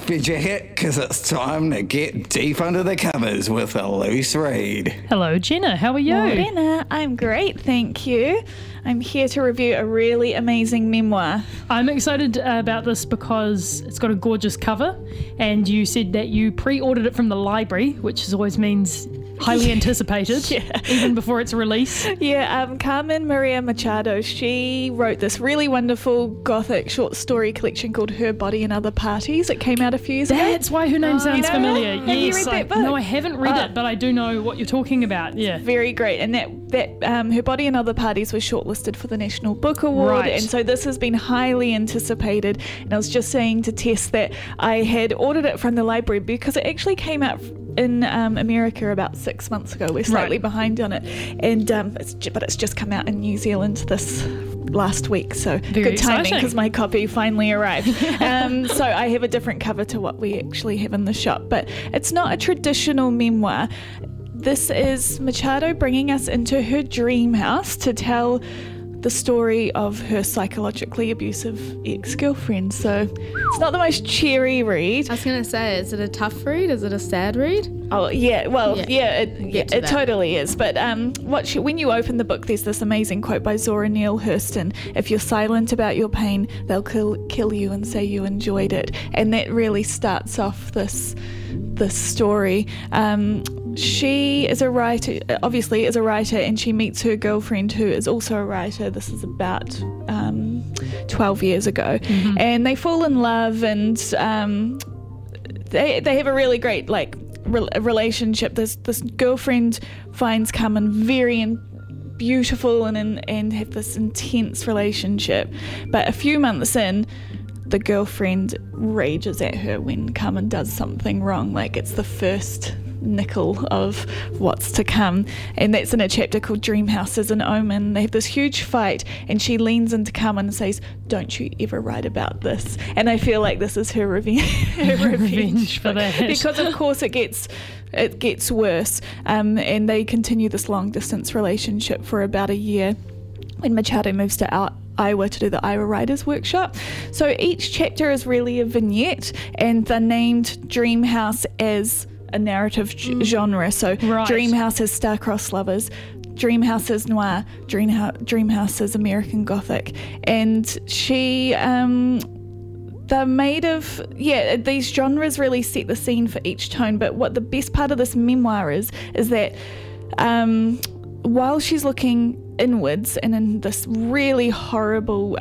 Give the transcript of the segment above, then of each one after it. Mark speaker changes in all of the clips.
Speaker 1: off your jacket because it's time to get deep under the covers with a loose read.
Speaker 2: Hello, Jenna. How are you?
Speaker 3: Morena, I'm great, thank you. I'm here to review a really amazing memoir.
Speaker 2: I'm excited about this because it's got a gorgeous cover, and you said that you pre-ordered it from the library, which always means highly anticipated, even before its release.
Speaker 3: Carmen Maria Machado, she wrote this really wonderful gothic short story collection called Her Body and Other Parties. It came out a few years ago.
Speaker 2: That's why her name sounds familiar.
Speaker 3: Have you read that book?
Speaker 2: No, I haven't read it, but I do know what you're talking about. Yeah,
Speaker 3: very great. And that Her Body and Other Parties was shortlisted for the National Book Award,
Speaker 2: right.
Speaker 3: And so this has been highly anticipated. And I was just saying to Tess that I had ordered it from the library because it actually came out in America about 6 months ago. We're slightly behind on it, and but it's just come out in New Zealand this last week, so
Speaker 2: very
Speaker 3: good timing
Speaker 2: exciting.
Speaker 3: because my copy finally arrived. So I have a different cover to what we actually have in the shop, but it's not a traditional memoir. This is Machado bringing us into her dream house to tell the story of her psychologically abusive ex-girlfriend. So it's not the most cheery read.
Speaker 4: I was going to say, is it a tough read? Is it a sad read?
Speaker 3: Oh, yeah. Well, it totally is. But when you open the book, there's this amazing quote by Zora Neale Hurston: "If you're silent about your pain, they'll kill you and say you enjoyed it." And that really starts off this story. She is a writer, and she meets her girlfriend who is also a writer. This is about 12 years ago. Mm-hmm. And they fall in love, and they have a really great relationship. This girlfriend finds Carmen very beautiful and have this intense relationship. But a few months in, the girlfriend rages at her when Carmen does something wrong. Like it's the first nickel of what's to come, and that's in a chapter called Dream House as an Omen. They have this huge fight, and she leans into Carmen and says, "Don't you ever write about this." And I feel like this is her revenge
Speaker 2: for that,
Speaker 3: because of course it gets worse, and they continue this long distance relationship for about a year when Machado moves to Iowa to do the Iowa Writers Workshop. So each chapter is really a vignette, and they're named Dream House as a narrative genre. So
Speaker 2: right.
Speaker 3: Dream House is star-crossed lovers, Dream House is noir, Dream House is American Gothic. And they're made of, these genres really set the scene for each tone. But what the best part of this memoir is that while she's looking inwards and in this really horrible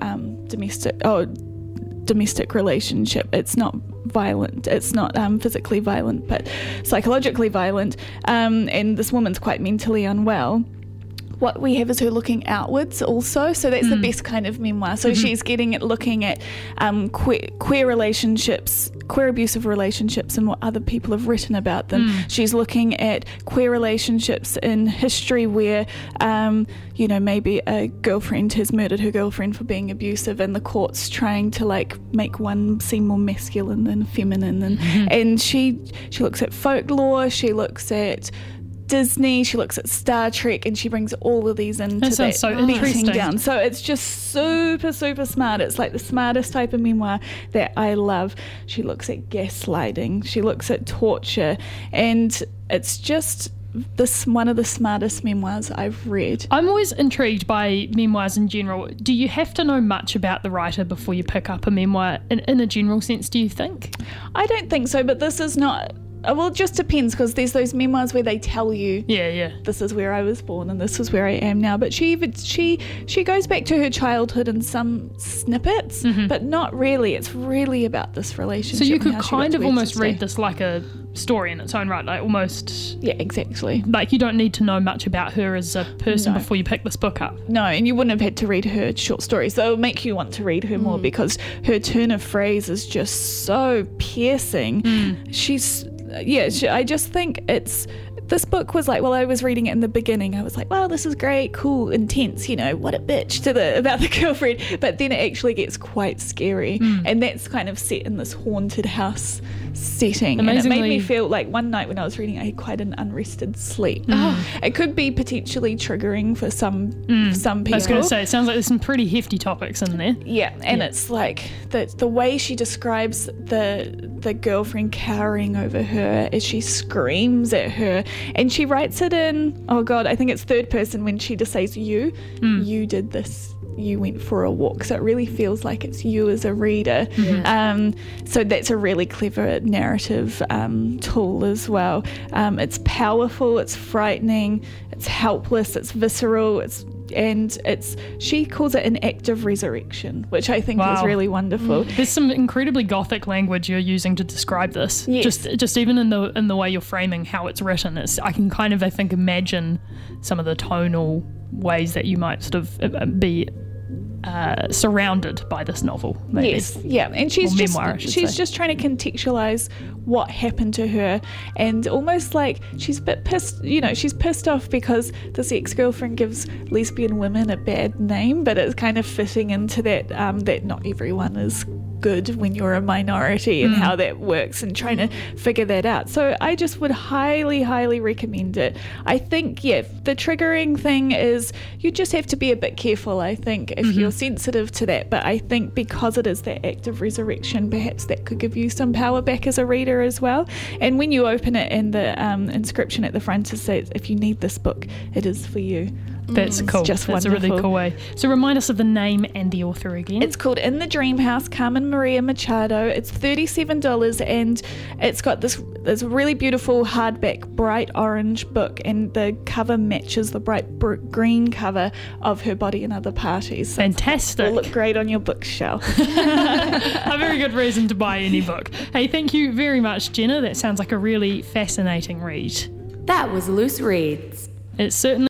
Speaker 3: domestic relationship, it's not violent, it's not physically violent, but psychologically violent, and this woman's quite mentally unwell. What we have is her looking outwards also, so that's the best kind of memoir. So she's looking at queer relationships, queer abusive relationships, and what other people have written about them. She's looking at queer relationships in history where maybe a girlfriend has murdered her girlfriend for being abusive, and the court's trying to make one seem more masculine than feminine, and she looks at folklore, she looks at Disney, she looks at Star Trek, and she brings all of these into that
Speaker 2: so
Speaker 3: beating down. So it's just super, super smart. It's like the smartest type of memoir that I love. She looks at gaslighting, she looks at torture, and it's just one of the smartest memoirs I've read.
Speaker 2: I'm always intrigued by memoirs in general. Do you have to know much about the writer before you pick up a memoir in a general sense, do you think?
Speaker 3: I don't think so, but this is not... Well, it just depends, because there's those memoirs where they tell you, this is where I was born and this is where I am now. But she goes back to her childhood in some snippets, but not really. It's really about this relationship.
Speaker 2: So you could kind of almost read this like a story in its own right, like almost...
Speaker 3: Yeah, exactly.
Speaker 2: Like you don't need to know much about her as a person before you pick this book up.
Speaker 3: No, and you wouldn't have had to read her short stories. They'll make you want to read her more because her turn of phrase is just so piercing. I just think this book was like, while I was reading it in the beginning, I was like, wow, this is great, cool, intense, what a bitch about the girlfriend. But then it actually gets quite scary. And that's kind of set in this haunted house setting.
Speaker 2: Amazingly,
Speaker 3: and it made me feel like one night when I was reading, I had quite an unrested sleep. It could be potentially triggering for some people.
Speaker 2: I was going to say, it sounds like there's some pretty hefty topics in there.
Speaker 3: Yeah, and it's like the way she describes the girlfriend cowering over her as she screams at her, and she writes it in, oh God, I think it's third person when she just says you did this. You went for a walk, so it really feels like it's you as a reader. So that's a really clever narrative tool as well. It's powerful, it's frightening, it's helpless, it's visceral, she calls it an act of resurrection, which I think is really wonderful.
Speaker 2: There's some incredibly gothic language you're using to describe this.
Speaker 3: Yes.
Speaker 2: Just even in the way you're framing how it's written, I can kind of, I think, imagine some of the tonal ways that you might sort of be surrounded by this novel, maybe.
Speaker 3: Yes, yeah, and she's just trying to contextualize what happened to her, and almost like she's a bit pissed. She's pissed off because this ex-girlfriend gives lesbian women a bad name, but it's kind of fitting into that that not everyone is good when you're a minority and how that works, and trying to figure that out. So I just would highly, highly recommend it. I think, the triggering thing is you just have to be a bit careful, I think, if you're sensitive to that. But I think because it is that act of resurrection, perhaps that could give you some power back as a reader as well. And when you open it, and the inscription at the front says, if you need this book, it is for you.
Speaker 2: That's cool.
Speaker 3: Just
Speaker 2: That's
Speaker 3: wonderful.
Speaker 2: a really cool way. So remind us of the name and the author again.
Speaker 3: It's called In the Dream House, Carmen Maria Machado. It's $37, and it's got this really beautiful hardback bright orange book, and the cover matches the bright green cover of Her Body and Other Parties. So
Speaker 2: fantastic.
Speaker 3: It'll look great on your bookshelf.
Speaker 2: A very good reason to buy any book. Hey, thank you very much, Jenna. That sounds like a really fascinating read.
Speaker 5: That was Loose Reads.
Speaker 2: It certainly